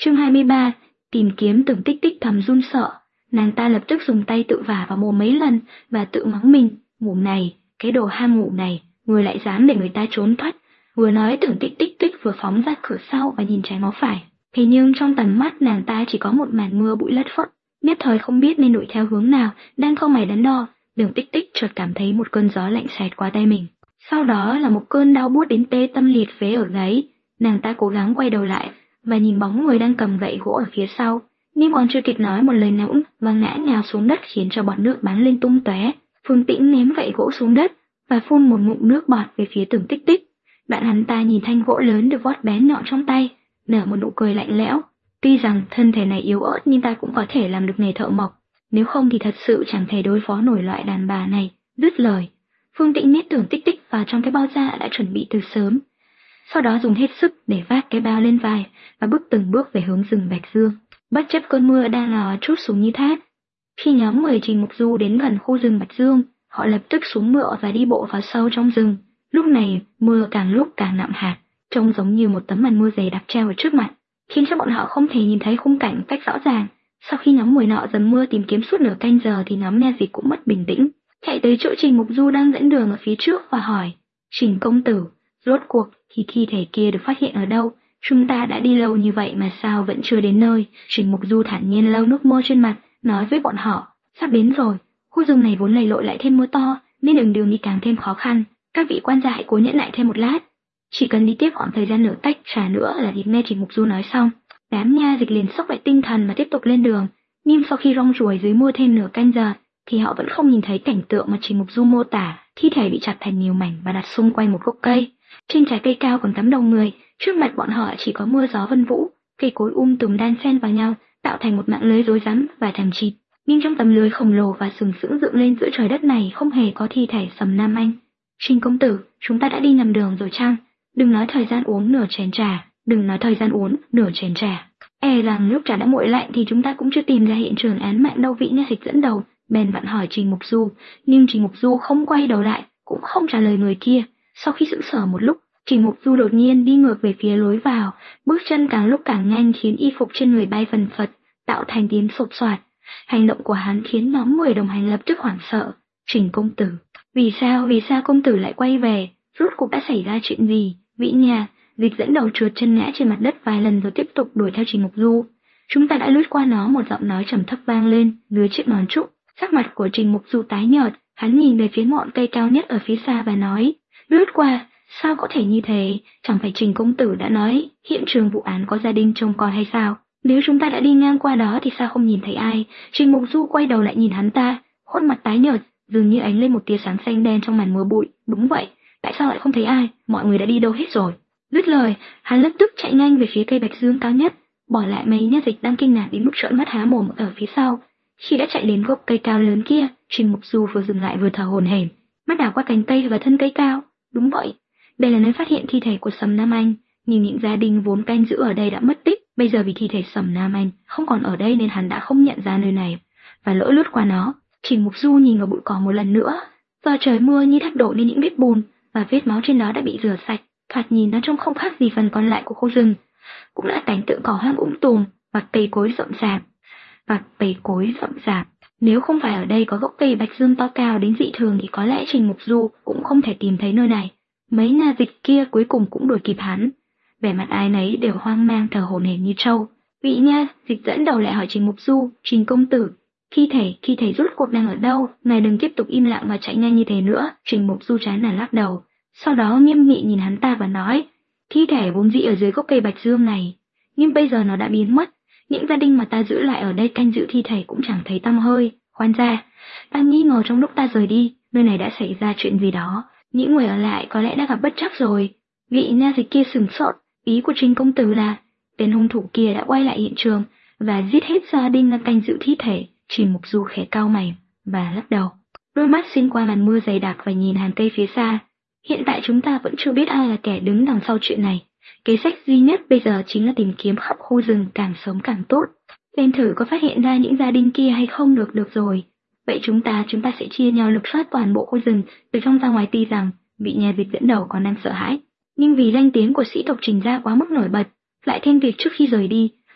Chương 23, tìm kiếm. Tưởng Tích Tích thầm run sợ, nàng ta lập tức dùng tay tự vả vào mồm mấy lần và tự mắng mình, mồm này, cái đồ ham ngủ này, người lại dám để người ta trốn thoát. Vừa nói Tưởng Tích Tích vừa phóng ra cửa sau và nhìn trái ngó phải. Thế nhưng trong tầm mắt nàng ta chỉ có một màn mưa bụi lất phất, nhất thời không biết nên đuổi theo hướng nào, đang không mày đắn đo, Tưởng Tích Tích chợt cảm thấy một cơn gió lạnh xẹt qua tay mình. Sau đó là một cơn đau buốt đến tê tâm liệt phế ở gáy. Nàng ta cố gắng quay đầu lại và nhìn bóng người đang cầm gậy gỗ ở phía sau, nhưng còn chưa kịp nói một lời nào và ngã nhào xuống đất khiến cho bọt nước bắn lên tung tóe. Phương Tĩnh ném gậy gỗ xuống đất và phun một ngụm nước bọt về phía Tưởng Tích Tích. Bạn hắn ta nhìn thanh gỗ lớn được vót bén nhọn trong tay, nở một nụ cười lạnh lẽo. Tuy rằng thân thể này yếu ớt nhưng ta cũng có thể làm được nghề thợ mộc, nếu không thì thật sự chẳng thể đối phó nổi loại đàn bà này. Dứt lời, Phương Tĩnh nhét Tưởng Tích Tích vào trong cái bao da đã chuẩn bị từ sớm. Sau đó dùng hết sức để vác cái bao lên vai và bước từng bước về hướng rừng Bạch Dương. Bất chấp cơn mưa đang ào trút xuống như thác, khi nhóm người Trình Mục Du đến gần khu rừng Bạch Dương, họ lập tức xuống ngựa và đi bộ vào sâu trong rừng. Lúc này mưa càng lúc càng nặng hạt, trông giống như một tấm màn mưa dày đặc treo ở trước mặt, khiến cho bọn họ không thể nhìn thấy khung cảnh cách rõ ràng. Sau khi nhóm người nọ dầm mưa tìm kiếm suốt nửa canh giờ thì nhóm Nha Dịch cũng mất bình tĩnh, chạy tới chỗ Trình Mục Du đang dẫn đường ở phía trước và hỏi: Trình công tử, rốt cuộc thì thi thể kia được phát hiện ở đâu? Chúng ta đã đi lâu như vậy mà sao vẫn chưa đến nơi? Trình Mục Du thản nhiên lau nước mưa trên mặt, nói với bọn họ: sắp đến rồi, khu rừng này vốn lầy lội lại thêm mưa to, nên đường đi càng thêm khó khăn. Các vị quan gia hãy cố nhẫn nại thêm một lát, chỉ cần đi tiếp khoảng thời gian nửa tách trà nữa là kịp. Nghe Trình Mục Du nói xong, đám Nha Dịch liền sốc lại tinh thần và tiếp tục lên đường. Nhưng sau khi rong ruổi dưới mưa thêm nửa canh giờ, thì họ vẫn không nhìn thấy cảnh tượng mà Trình Mục Du mô tả. Thi thể bị chặt thành nhiều mảnh và đặt xung quanh một gốc cây. Trên trái cây cao còn cắm đầu người, trước mặt bọn họ chỉ có mưa gió vân vũ, cây cối tùm đan xen vào nhau, tạo thành một mạng lưới rối rắm và chằng chịt. Nhưng trong tấm lưới khổng lồ và sừng sững dựng lên giữa trời đất này không hề có thi thể Sầm Nam Anh. Trình công tử, chúng ta đã đi nhầm đường rồi chăng? Đừng nói thời gian uống nửa chén trà. E rằng lúc trà đã nguội lạnh thì chúng ta cũng chưa tìm ra hiện trường án mạng đâu. Vị Nha Dịch dẫn đầu bèn vặn hỏi Trình Mục Du, nhưng Trình Mục Du không quay đầu lại, cũng không trả lời người kia. Sau khi sững sờ một lúc, Trình Mục Du đột nhiên đi ngược về phía lối vào, bước chân càng lúc càng nhanh khiến y phục trên người bay phần phật, tạo thành tiếng sột soạt. Hành động của hắn khiến nhóm người đồng hành lập tức hoảng sợ. Trình công tử, vì sao công tử lại quay về? Rốt cuộc đã xảy ra chuyện gì? Vị Nha Dịch dẫn đầu trượt chân ngã trên mặt đất vài lần rồi tiếp tục đuổi theo Trình Mục Du. Chúng ta đã lướt qua nó, một giọng nói trầm thấp vang lên dưới chiếc nón trúc. Sắc mặt của Trình Mục Du tái nhợt, hắn nhìn về phía ngọn cây cao nhất ở phía xa và nói: lướt qua, sao có thể như thế? Chẳng phải Trình công tử đã nói hiện trường vụ án có gia đình trông coi hay sao? Nếu chúng ta đã đi ngang qua đó thì sao không nhìn thấy ai? Trình Mục Du quay đầu lại nhìn hắn ta, khuôn mặt tái nhợt, dường như ánh lên một tia sáng xanh đen trong màn mưa bụi. Đúng vậy, tại sao lại không thấy ai? Mọi người đã đi đâu hết rồi? Dứt lời, hắn lập tức chạy nhanh về phía cây Bạch Dương cao nhất, bỏ lại mấy Nha Dịch đang kinh ngạc đến mức trợn mắt há mồm ở phía sau. Khi đã chạy đến gốc cây cao lớn kia, Trình Mục Du vừa dừng lại vừa thở hổn hển, mắt đảo qua cành cây và thân cây cao. Đúng vậy, đây là nơi phát hiện thi thể của Sầm Nam Anh, nhưng những gia đình vốn canh giữ ở đây đã mất tích. Bây giờ vì thi thể Sầm Nam Anh không còn ở đây nên hắn đã không nhận ra nơi này và lỡ lướt qua nó. Trình Mục Du nhìn vào bụi cỏ một lần nữa. Do trời mưa như thác đổ nên những vết bùn và vết máu trên đó đã bị rửa sạch, thoạt nhìn nó trông không khác gì phần còn lại của khu rừng. Cũng là cảnh tượng cỏ hoang tùm và cây cối rậm rạp. Nếu không phải ở đây có gốc cây Bạch Dương to cao đến dị thường thì có lẽ Trình Mục Du cũng không thể tìm thấy nơi này. Mấy Nha Dịch kia cuối cùng cũng đuổi kịp hắn, vẻ mặt ai nấy đều hoang mang thở hổn hển như trâu. Vị Nha Dịch dẫn đầu lại hỏi Trình Mục Du: Trình công tử, thi thể rốt cuộc đang ở đâu? Ngài đừng tiếp tục im lặng và chạy nhanh như thế nữa. Trình Mục Du chán nản lắc đầu, sau đó nghiêm nghị nhìn hắn ta và nói: thi thể vốn dĩ ở dưới gốc cây Bạch Dương này, nhưng bây giờ nó đã biến mất. Những gia đình mà ta giữ lại ở đây canh giữ thi thể cũng chẳng thấy tăm hơi. Khoan ra, ta nghi ngờ trong lúc ta rời đi, nơi này đã xảy ra chuyện gì đó. Những người ở lại có lẽ đã gặp bất trắc rồi. Vị Nha Dịch kia sửng sốt, ý của Trình công tử là tên hung thủ kia đã quay lại hiện trường và giết hết gia đình đang canh giữ thi thể. Trình Mục Du khẽ cau mày và lắc đầu, đôi mắt xuyên qua màn mưa dày đặc và nhìn hàng cây phía xa. Hiện tại chúng ta vẫn chưa biết ai là kẻ đứng đằng sau chuyện này. Kế sách duy nhất bây giờ chính là tìm kiếm khắp khu rừng càng sớm càng tốt. Xem thử có phát hiện ra những gia đình kia hay không được rồi. Vậy chúng ta sẽ chia nhau lục soát toàn bộ khu rừng từ trong ra ngoài. Tuy rằng vị Nha Dịch dẫn đầu còn đang sợ hãi, nhưng vì danh tiếng của sĩ tộc Trình gia quá mức nổi bật, lại thêm việc trước khi rời đi,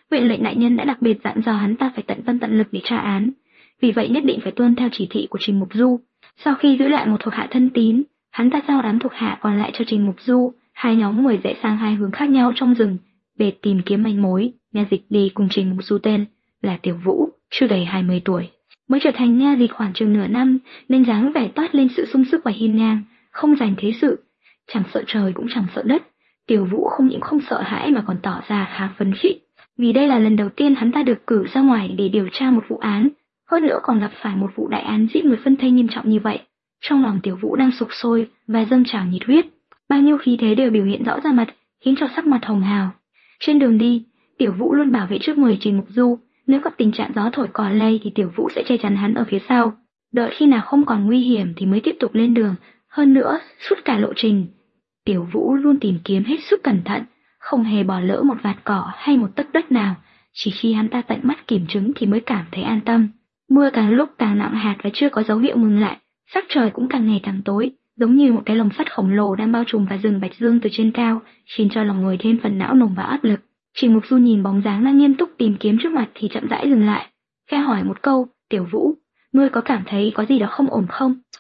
Huyện lệnh đại nhân đã đặc biệt dặn dò hắn ta phải tận tâm tận lực để tra án, vì vậy nhất định phải tuân theo chỉ thị của Trình Mục Du. Sau khi giữ lại một thuộc hạ thân tín, hắn ta giao đám thuộc hạ còn lại cho Trình Mục Du, hai nhóm người rẽ sang hai hướng khác nhau trong rừng để tìm kiếm manh mối. Nha dịch đi cùng Trình Mục Du tên là Tiểu Vũ, chưa đầy 20 tuổi, mới trở thành nha dịch khoảng chừng nửa năm, nên dáng vẻ toát lên sự sung sức và hiên ngang, không giành thế sự, chẳng sợ trời cũng chẳng sợ đất. Tiểu Vũ không những không sợ hãi mà còn tỏ ra khá phấn khích, vì đây là lần đầu tiên hắn ta được cử ra ngoài để điều tra một vụ án, hơn nữa còn gặp phải một vụ đại án giết người phân thây nghiêm trọng như vậy. Trong lòng Tiểu Vũ đang sục sôi và dâng trào nhiệt huyết, bao nhiêu khí thế đều biểu hiện rõ ra mặt, khiến cho sắc mặt hồng hào. Trên đường đi, Tiểu Vũ luôn bảo vệ trước người Trình Mục Du, nếu gặp tình trạng gió thổi cỏ lay thì Tiểu Vũ sẽ che chắn hắn ở phía sau, đợi khi nào không còn nguy hiểm thì mới tiếp tục lên đường. Hơn nữa, suốt cả lộ trình, Tiểu Vũ luôn tìm kiếm hết sức cẩn thận, không hề bỏ lỡ một vạt cỏ hay một tấc đất nào, chỉ khi hắn ta tận mắt kiểm chứng thì mới cảm thấy an tâm. Mưa càng lúc càng nặng hạt và chưa có dấu hiệu ngừng lại, sắc trời cũng càng ngày càng tối, giống như một cái lồng sắt khổng lồ đang bao trùm vào rừng Bạch Dương từ trên cao, khiến cho lòng người thêm phần não nùng và áp lực. Trình Mục Du nhìn bóng dáng đang nghiêm túc tìm kiếm trước mặt thì chậm rãi dừng lại, khẽ hỏi một câu, "Tiểu Vũ, ngươi có cảm thấy có gì đó không ổn không?"